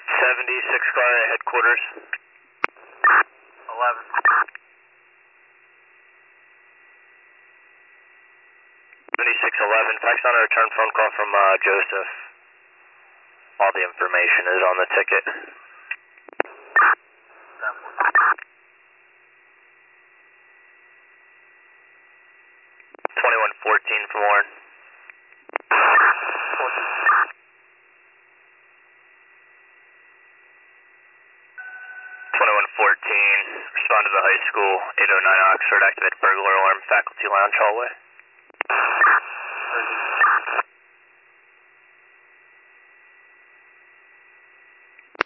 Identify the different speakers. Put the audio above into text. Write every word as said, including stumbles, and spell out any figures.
Speaker 1: seventy-six car at headquarters.
Speaker 2: eleven.
Speaker 1: seventy-six eleven, fax on a return phone call from uh, Joseph. All the information is on the ticket. twenty-one fourteen from Warren. twenty-one fourteen, respond to the high school, eight oh nine Oxford, activate burglar alarm, faculty lounge hallway.